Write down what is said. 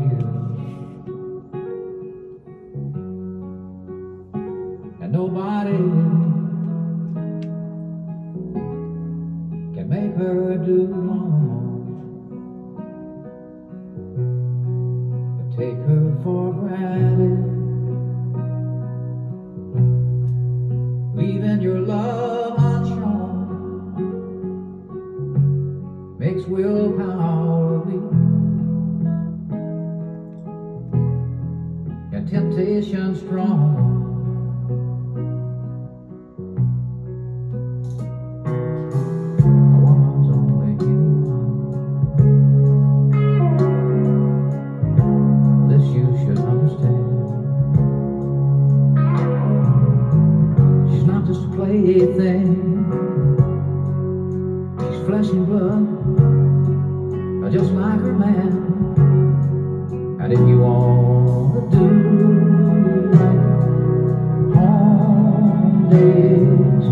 you, and nobody can make her do wrong, but take her for granted, leaving your love unshown, makes willpower weak, and temptation strong. A woman's only human. This you should understand. She's not just a plaything. She's flesh and blood, just like her man. And if you want to do right, home days